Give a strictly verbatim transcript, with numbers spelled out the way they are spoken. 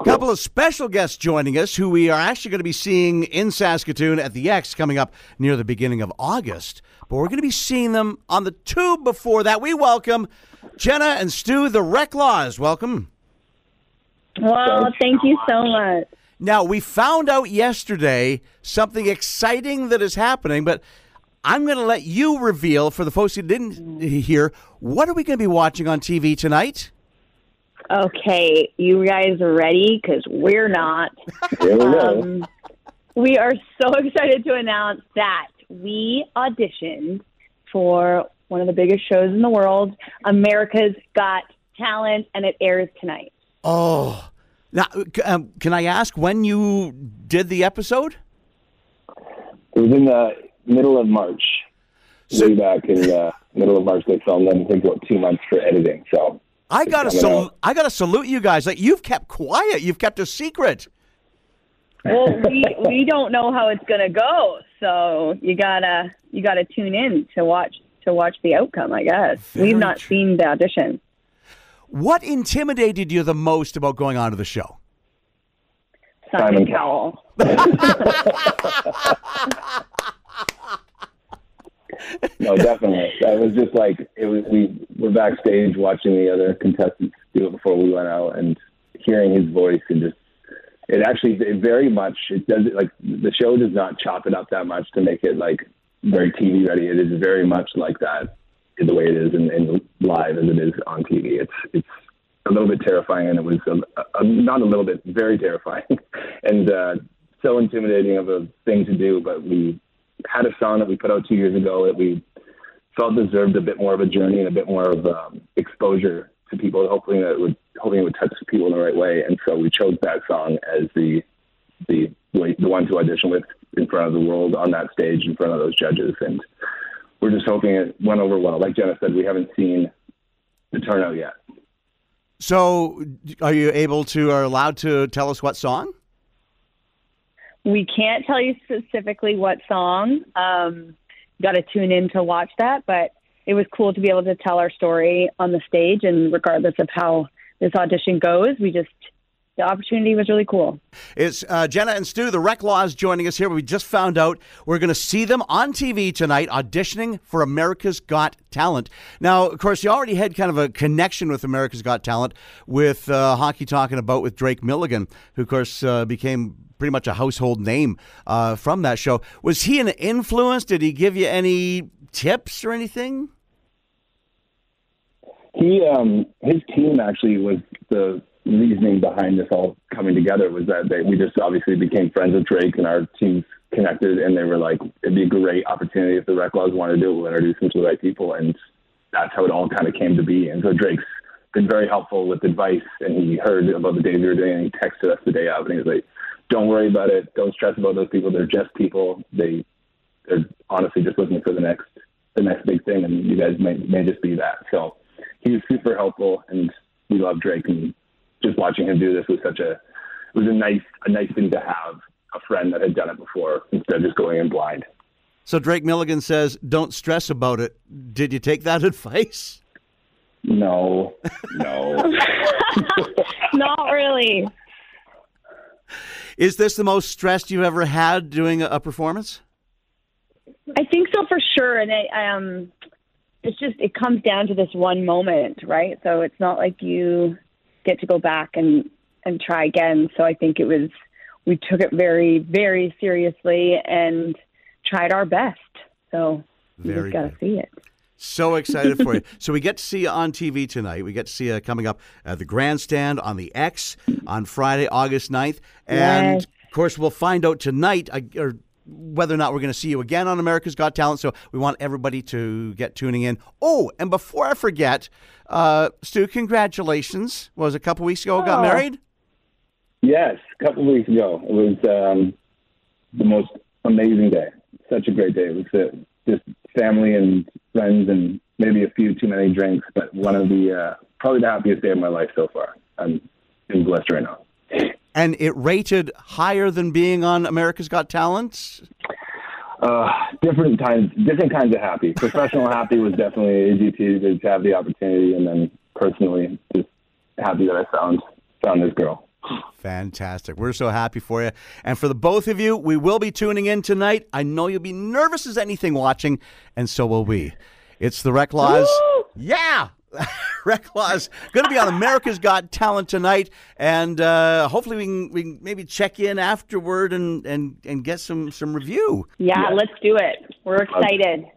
A couple of special guests joining us who we are actually going to be seeing in Saskatoon at the X coming up near the beginning of August. But we're going to be seeing them on the tube before that. We welcome Jenna and Stu, the Reclaws. Welcome. Well, thank you so much. Now, we found out yesterday something exciting that is happening, but I'm going to let you reveal for the folks who didn't hear, what are we going to be watching on T V tonight? Okay, you guys are ready? Because we're not. Here we go. Um, we are so excited to announce that we auditioned for one of the biggest shows in the world, America's Got Talent, and it airs tonight. Oh, now, um, can I ask when you did the episode? It was in the middle of March. So, Way back in the middle of March, they filmed them. I think about two months for editing. So I gotta sal- I gotta salute you guys. Like, you've kept quiet. You've kept a secret. Well, we we don't know how it's gonna go, so you gotta you gotta tune in to watch to watch the outcome. I guess Very we've not true. seen the audition. What intimidated you the most about going on to the show? Simon Simon Cowell. No, definitely. That was just like it was. We were backstage watching the other contestants do it before we went out, and hearing his voice and just it actually it very much it does it like the show does not chop it up that much to make it like very T V ready. It is very much like that in the way it is in, in live as it is on T V. It's it's a little bit terrifying, and it was a, a, not a little bit, very terrifying, and uh, so intimidating of a thing to do. But we had a song that we put out two years ago that we felt deserved a bit more of a journey and a bit more of um, exposure to people. Hopefully, that it would hoping it would touch people in the right way. And so we chose that song as the the the one to audition with in front of the world on that stage in front of those judges. And we're just hoping it went over well. Like Jenna said, we haven't seen the turnout yet. So, are you able to, or allowed to tell us what song? We can't tell you specifically what song. Um, got to tune in to watch that, but it was cool to be able to tell our story on the stage. And regardless of how this audition goes, we just the opportunity was really cool. It's uh, Jenna and Stu, the Reclaws, joining us here. We just found out we're going to see them on T V tonight auditioning for America's Got Talent. Now, of course, you already had kind of a connection with America's Got Talent with uh, Hockey Talking About with Drake Milligan, who, of course, uh, became pretty much a household name uh, from that show. Was he an influence? Did he give you any tips or anything? He, um, his team actually was the reasoning behind this all coming together was that they, we just obviously became friends with Drake and our teams connected, and they were like, it'd be a great opportunity if the Reclaws wanted to do it, we'll introduce them to the right people. And that's how it all kind of came to be. And so Drake's been very helpful with advice, and he heard about the days we were doing it, and he texted us the day of, and he was like, don't worry about it. Don't stress about those people. They're just people. They, they're honestly just looking for the next, the next big thing, and you guys may, may just be that. So he was super helpful, and we love Drake, and just watching him do this was such a, it was a nice, a nice thing to have a friend that had done it before instead of just going in blind. So Drake Milligan says, don't stress about it. Did you take that advice? No, no. Not really. Is this the most stressed you've ever had doing a, a performance? I think so for sure. And I, um, it's just, it comes down to this one moment, right? So it's not like you get to go back and, and try again. So I think it was, we took it very, very seriously and tried our best. So you Very just got to good. see it. So excited for you. So we get to see you on T V tonight. We get to see you coming up at the Grandstand on the X on Friday, August ninth. And, Yes. of course, we'll find out tonight uh, or whether or not we're going to see you again on America's Got Talent. So we want everybody to get tuning in. Oh, and before I forget, uh, Stu, congratulations. What was it, a couple weeks ago, got Oh. married? Yes, a couple of weeks ago. It was um, the most amazing day. Such a great day. It was uh, just family and friends and maybe a few too many drinks, but one of the, uh, probably the happiest day of my life so far. I'm in blessed right now. And it rated higher than being on America's Got Talent? Uh, different kinds, different kinds of happy. Professional happy was definitely A G T to have the opportunity, and then personally, just happy that I found found this girl. Fantastic. We're so happy for you. And for the both of you, we will be tuning in tonight. I know you'll be nervous as anything watching, and so will we. It's the Reklaws. Yeah! Reklaws going to be on America's Got Talent tonight, and uh, hopefully we can, we can maybe check in afterward and, and, and get some, some review. Yeah, let's do it. We're excited.